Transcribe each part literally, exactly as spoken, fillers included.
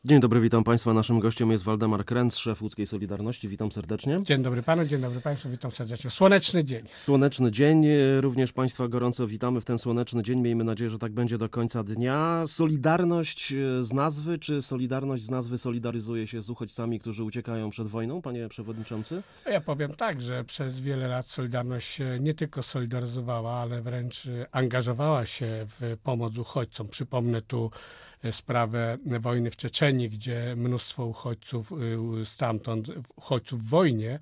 Dzień dobry, witam Państwa. Naszym gościem jest Waldemar Kręc, szef łódzkiej Solidarności. Witam serdecznie. Dzień dobry Panu, dzień dobry Państwu, witam serdecznie. Słoneczny dzień. Słoneczny dzień. Również Państwa gorąco witamy w ten słoneczny dzień. Miejmy nadzieję, że tak będzie do końca dnia. Solidarność z nazwy, czy Solidarność z nazwy solidaryzuje się z uchodźcami, którzy uciekają przed wojną, panie przewodniczący? Ja powiem tak, że przez wiele lat Solidarność się nie tylko solidaryzowała, ale wręcz angażowała się w pomoc uchodźcom. Przypomnę tu sprawę wojny w Czeczenii, gdzie mnóstwo uchodźców stamtąd, uchodźców w wojnie,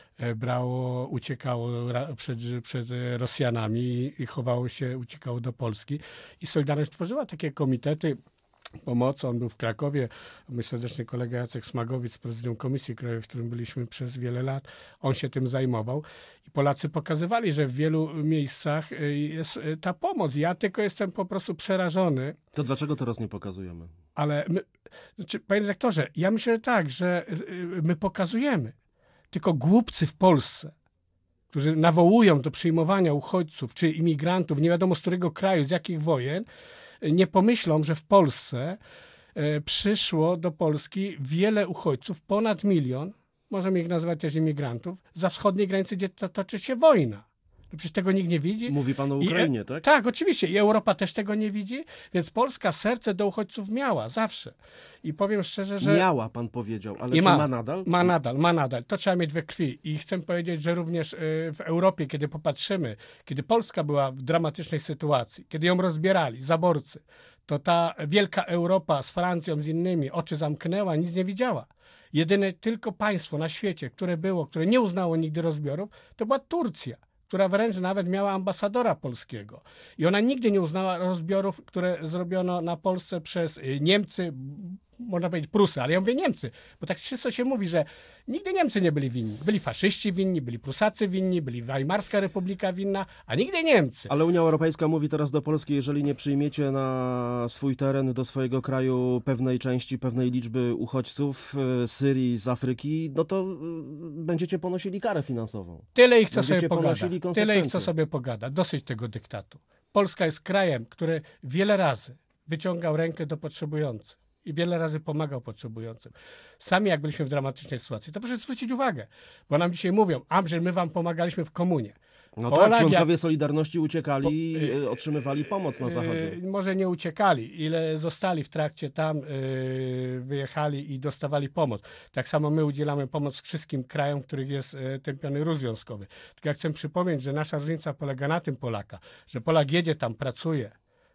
brało, uciekało przed, przed Rosjanami i chowało się, uciekało do Polski. I Solidarność tworzyła takie komitety pomocy. On był w Krakowie. Mój serdeczny kolega Jacek Smagowicz, prezydium Komisji Krajowej, w którym byliśmy przez wiele lat, on się tym zajmował. I Polacy pokazywali, że w wielu miejscach jest ta pomoc. Ja tylko jestem po prostu przerażony. To dlaczego teraz nie pokazujemy? Ale my, znaczy, panie dyrektorze, ja myślę tak, że my pokazujemy. Tylko głupcy w Polsce, którzy nawołują do przyjmowania uchodźców czy imigrantów, nie wiadomo z którego kraju, z jakich wojen, nie pomyślą, że w Polsce e, przyszło do Polski wiele uchodźców, ponad milion, możemy ich nazywać też imigrantów, za wschodniej granicy, gdzie to, toczy się wojna. No przecież tego nikt nie widzi. Mówi pan o Ukrainie, I, tak? Tak, oczywiście. I Europa też tego nie widzi, więc Polska serce do uchodźców miała, zawsze. I powiem szczerze, że... Miała, pan powiedział, ale I czy ma, ma nadal? Ma nadal, ma nadal. To trzeba mieć we krwi. I chcę powiedzieć, że również w Europie, kiedy popatrzymy, kiedy Polska była w dramatycznej sytuacji, kiedy ją rozbierali zaborcy, to ta wielka Europa z Francją, z innymi oczy zamknęła, nic nie widziała. Jedyne tylko państwo na świecie, które było, które nie uznało nigdy rozbiorów, to była Turcja, która wręcz nawet miała ambasadora polskiego. I ona nigdy nie uznała rozbiorów, które zrobiono na Polsce przez Niemcy, można powiedzieć Prusy, ale ja mówię Niemcy, bo tak wszystko się mówi, że nigdy Niemcy nie byli winni. Byli faszyści winni, byli Prusacy winni, byli Weimarska Republika winna, a nigdy Niemcy. Ale Unia Europejska mówi teraz do Polski, jeżeli nie przyjmiecie na swój teren, do swojego kraju pewnej części, pewnej liczby uchodźców z Syrii, z Afryki, no to będziecie ponosili karę finansową. Tyle ich, co Będziecie sobie pogada. ponosili Tyle ich, co konsekwencje. sobie pogada. Dosyć tego dyktatu. Polska jest krajem, który wiele razy wyciągał rękę do potrzebujących i wiele razy pomagał potrzebującym. Sami jak byliśmy w dramatycznej sytuacji, to proszę zwrócić uwagę, bo nam dzisiaj mówią, a że my wam pomagaliśmy w komunie. No Polak tak, członkowie jak... Solidarności uciekali, Po- yy, otrzymywali pomoc na zachodzie. Yy, może nie uciekali, ile zostali w trakcie tam, yy, wyjechali i dostawali pomoc. Tak samo my udzielamy pomoc wszystkim krajom, w których jest yy, tępiony ruch związkowy. Tylko ja chcę przypomnieć, że nasza różnica polega na tym Polaka, że Polak jedzie tam, pracuje,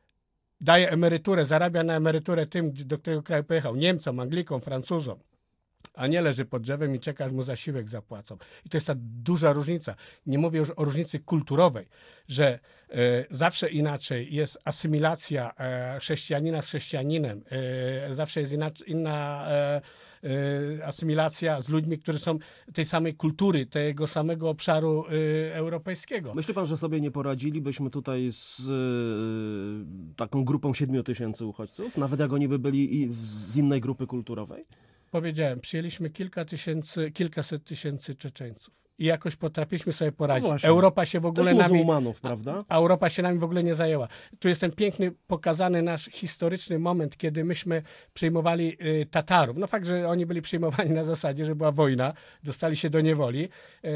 daje emeryturę, zarabia na emeryturę tym, do którego kraju pojechał, Niemcom, Anglikom, Francuzom, a nie leży pod drzewem i czeka, aż mu zasiłek zapłacą. I to jest ta duża różnica. Nie mówię już o różnicy kulturowej, że e, zawsze inaczej jest asymilacja e, chrześcijanina z chrześcijaninem. E, zawsze jest inac- inna e, e, asymilacja z ludźmi, którzy są tej samej kultury, tego samego obszaru e, europejskiego. Myśli pan, że sobie nie poradzilibyśmy tutaj z yy, taką grupą siedmiu tysięcy uchodźców? Nawet jak oni by byli i z innej grupy kulturowej? Powiedziałem, przyjęliśmy kilka tysięcy, kilkaset tysięcy Czeczeńców i jakoś potrafiliśmy sobie poradzić. No właśnie. Europa się w ogóle Też nami... muzułmanów, prawda? A Europa się nami w ogóle nie zajęła. Tu jest ten piękny, pokazany nasz historyczny moment, kiedy myśmy przyjmowali y, Tatarów. No fakt, że oni byli przyjmowani na zasadzie, że była wojna, dostali się do niewoli.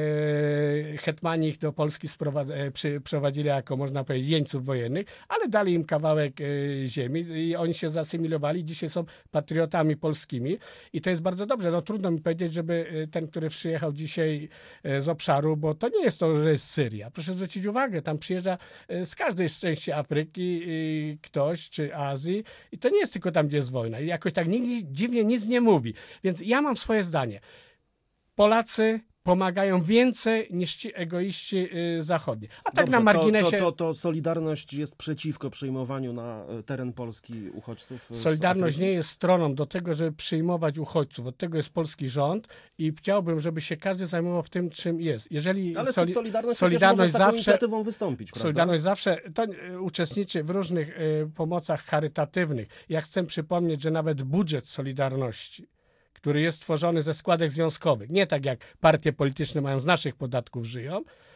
Y, hetmani ich do Polski sprowadza- y, przy, prowadzili jako, można powiedzieć, jeńców wojennych, ale dali im kawałek y, ziemi i oni się zasymilowali. Dzisiaj są patriotami polskimi i to jest bardzo dobrze. No trudno mi powiedzieć, żeby y, ten, który przyjechał dzisiaj y, z obszaru, bo to nie jest to, że jest Syria. Proszę zwrócić uwagę, tam przyjeżdża z każdej części Afryki ktoś, czy Azji i to nie jest tylko tam, gdzie jest wojna. I jakoś tak nikt dziwnie nic nie mówi. Więc ja mam swoje zdanie. Polacy pomagają więcej niż ci egoiści y, zachodni. A tak Dobrze, na marginesie... To, to, to, to Solidarność jest przeciwko przyjmowaniu na teren Polski uchodźców z Solidarność Afryki? nie jest stroną do tego, żeby przyjmować uchodźców. Od tego jest polski rząd i chciałbym, żeby się każdy zajmował w tym, czym jest. Jeżeli Ale soli- Solidarność, Solidarność może z taką zawsze... inicjatywą wystąpić, prawda? Solidarność zawsze to, y, uczestniczy w różnych y, pomocach charytatywnych. Ja chcę przypomnieć, że nawet budżet Solidarności, który jest tworzony ze składek związkowych, nie tak jak partie polityczne mają z naszych podatków żyją,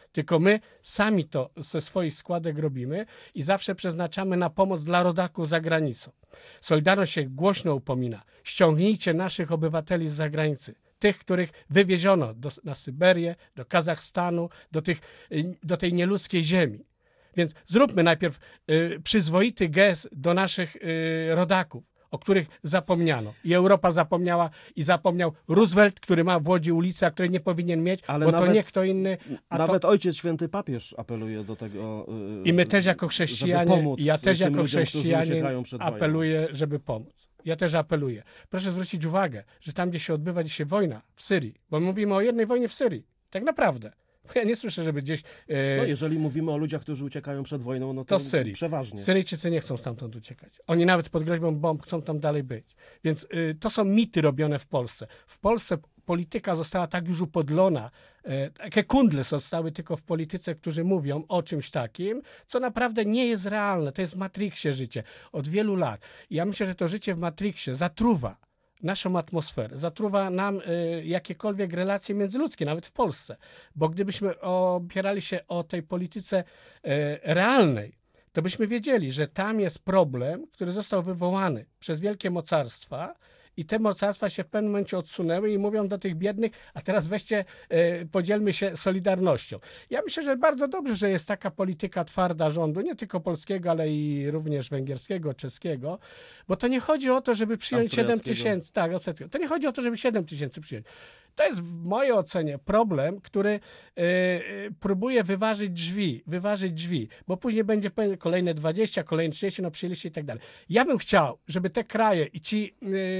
tylko my sami to ze swoich składek robimy i zawsze przeznaczamy na pomoc dla rodaków za granicą. Solidarność się głośno upomina. Ściągnijcie naszych obywateli z zagranicy. Tych, których wywieziono do, na Syberię, do Kazachstanu, do, tych, do tej nieludzkiej ziemi. Więc zróbmy najpierw y, przyzwoity gest do naszych y, rodaków, o których zapomniano. I Europa zapomniała i zapomniał Roosevelt, który ma w Łodzi ulicę, a której nie powinien mieć, Ale bo nawet, to nie kto inny. A nawet to... Ojciec Święty Papież apeluje do tego, I my też jako chrześcijanie, pomóc ja też tym jako ludziom, którzy chrześcijanin uciekają przed wojną. apeluję, żeby pomóc. Ja też apeluję. Proszę zwrócić uwagę, że tam, gdzie się odbywa dzisiaj wojna, w Syrii, bo mówimy o jednej wojnie w Syrii, tak naprawdę. Ja nie słyszę, żeby gdzieś... E... No, jeżeli mówimy o ludziach, którzy uciekają przed wojną, no to, to z Syrii. Przeważnie. Syryjczycy nie chcą stamtąd uciekać. Oni nawet pod groźbą bomb chcą tam dalej być. Więc y, to są mity robione w Polsce. W Polsce polityka została tak już upodlona, e, takie kundle zostały tylko w polityce, którzy mówią o czymś takim, co naprawdę nie jest realne. To jest w Matrixie życie od wielu lat. I ja myślę, że to życie w Matrixie zatruwa naszą atmosferę, zatruwa nam y, jakiekolwiek relacje międzyludzkie, nawet w Polsce. Bo gdybyśmy opierali się o tej polityce y, realnej, to byśmy wiedzieli, że tam jest problem, który został wywołany przez wielkie mocarstwa i te mocarstwa się w pewnym momencie odsunęły i mówią do tych biednych, a teraz weźcie, y, podzielmy się solidarnością. Ja myślę, że bardzo dobrze, że jest taka polityka twarda rządu, nie tylko polskiego, ale i również węgierskiego, czeskiego, bo to nie chodzi o to, żeby przyjąć siedem tysięcy. Tak, to nie chodzi o to, żeby siedem tysięcy przyjąć. To jest w mojej ocenie problem, który y, y, próbuje wyważyć drzwi, wyważyć drzwi, bo później będzie kolejne dwadzieścia, kolejne trzydzieści, no przyjęliście i tak dalej. Ja bym chciał, żeby te kraje i ci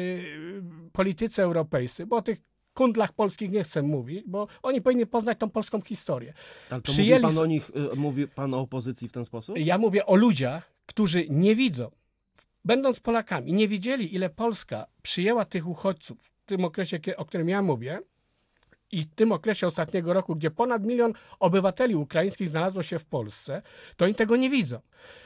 y, politycy europejscy, bo o tych kundlach polskich nie chcę mówić, bo oni powinni poznać tą polską historię. Ale to Przyjęli... mówi pan o nich, y, mówi pan o opozycji w ten sposób? Ja mówię o ludziach, którzy nie widzą, będąc Polakami, nie widzieli, ile Polska przyjęła tych uchodźców w tym okresie, o którym ja mówię, i w tym okresie ostatniego roku, gdzie ponad milion obywateli ukraińskich znalazło się w Polsce, to oni tego nie widzą.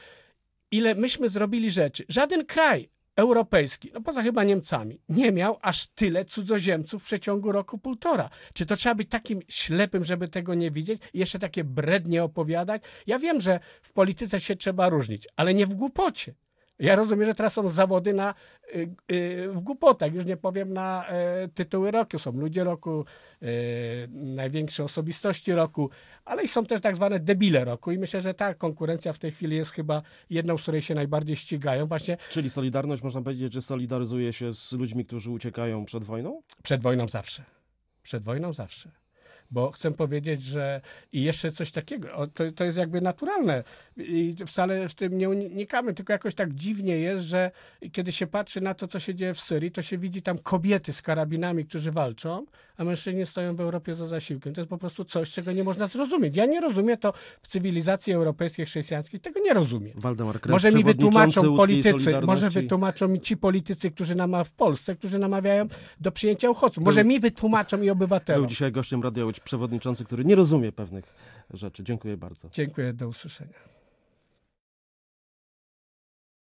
Ile myśmy zrobili rzeczy. Żaden kraj europejski, no poza chyba Niemcami, nie miał aż tyle cudzoziemców w przeciągu roku półtora. Czy to trzeba być takim ślepym, żeby tego nie widzieć i jeszcze takie brednie opowiadać? Ja wiem, że w polityce się trzeba różnić, ale nie w głupocie. Ja rozumiem, że teraz są zawody na, y, y, w głupotach, już nie powiem na y, tytuły roku. Są ludzie roku, y, największe osobistości roku, ale i są też tak zwane debile roku i myślę, że ta konkurencja w tej chwili jest chyba jedną, z której się najbardziej ścigają. Właśnie Czyli Solidarność, można powiedzieć, że solidaryzuje się z ludźmi, którzy uciekają przed wojną? Przed wojną zawsze. Przed wojną zawsze. Bo chcę powiedzieć, że i jeszcze coś takiego, o, to, to jest jakby naturalne i wcale w tym nie unikamy, tylko jakoś tak dziwnie jest, że kiedy się patrzy na to, co się dzieje w Syrii, to się widzi tam kobiety z karabinami, którzy walczą, a mężczyźni stoją w Europie za zasiłkiem. To jest po prostu coś, czego nie można zrozumieć. Ja nie rozumiem to w cywilizacji europejskiej, chrześcijańskiej, tego nie rozumiem. Waldemar Krew, może mi wytłumaczą politycy, może Solidarności. wytłumaczą mi ci politycy, którzy namawiają w Polsce, którzy namawiają do przyjęcia uchodźców. Może Był, mi wytłumaczą i obywatelom. Był dzisiaj gościem Radia Łódź przewodniczący, który nie rozumie pewnych rzeczy. Dziękuję bardzo. Dziękuję, do usłyszenia.